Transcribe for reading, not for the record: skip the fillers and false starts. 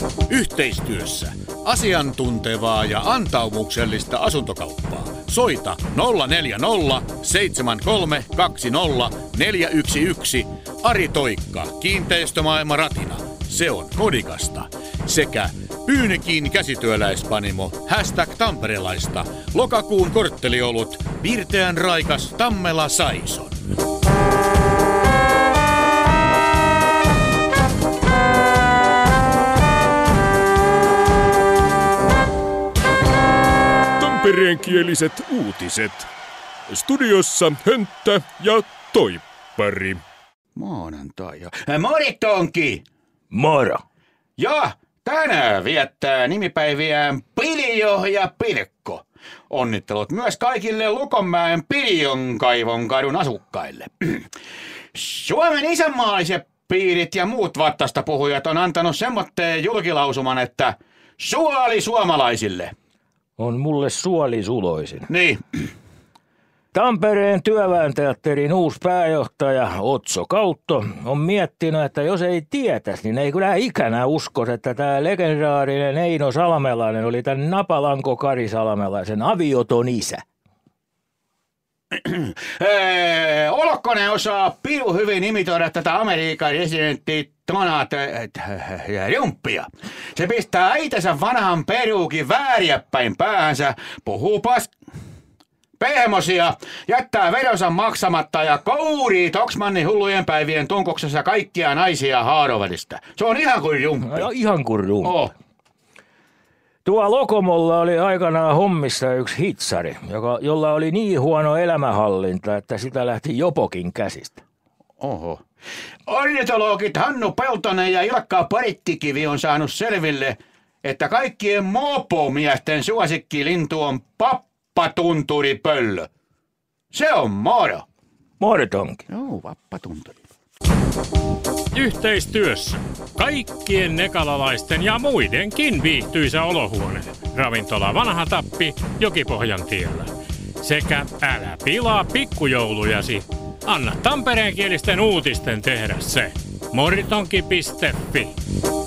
Yhteistyössä asiantuntevaa ja antaumuksellista asuntokauppaa. Soita 040 7320 411. Ari Toikka, Kiinteistömaailma Ratina. Se on kodikasta. Sekä Pyynikin käsityöläispanimo #tamperelaista. Lokakuun kortteliolut Pirteän raikas Tammela Saison. Tampereenkieliset uutiset. Studiossa Hönttä ja Toippari. Maanantai. Moritonki! Moro. Ja tänään viettää nimipäiviään Piljo ja Pirkko. Onnittelut myös kaikille Lukonmäen Piljonkaivon kadun asukkaille. Suomen isänmaalliset piirit ja muut vattasta puhujat on antanut semmoitteen julkilausuman, että suoli suomalaisille. On mulle suoli suloisin. Niin. Tampereen työväenteatterin uusi pääjohtaja Otso Kautto on miettinyt, että jos ei tietäisi, niin ei kyllä ikänä uskoisi, että tämä legendaarinen Eino Salmelainen oli tämän Napalanko Kari Salmelaisen avioton isä. Olokkonen osaa piru hyvin imitoida tätä Amerikan residenttiä Donald Trumppia. Se pistää äitänsä vanhan peruukin vääriäpäin päähänsä, puhuu pehmosia, jättää veronsa maksamatta ja kourii Toksmannin hullujen päivien tunkoksessa kaikkia naisia haarovälistä. Se on ihan kuin Trumppi. Ihan kuin Trumppi. Tuo Lokomolla oli aikanaan hommissa yksi hitsari, jolla oli niin huono elämänhallinta, että sitä lähti jopokin käsistä. Oho. Ornitologit Hannu Peltonen ja Ilkka Parittikivi on saanut selville, että kaikkien mopomiesten suosikkilintu on pappatunturipöllö. Se on moro. Morotonki. Joo, pappatunturi. Yhteistyössä kaikkien nekalalaisten ja muidenkin viihtyisä olohuone. Ravintola Vanha Tappi Jokipohjan tiellä. Sekä älä pilaa pikkujoulujasi. Anna tampereenkielisten uutisten tehdä se. Moritonki.fi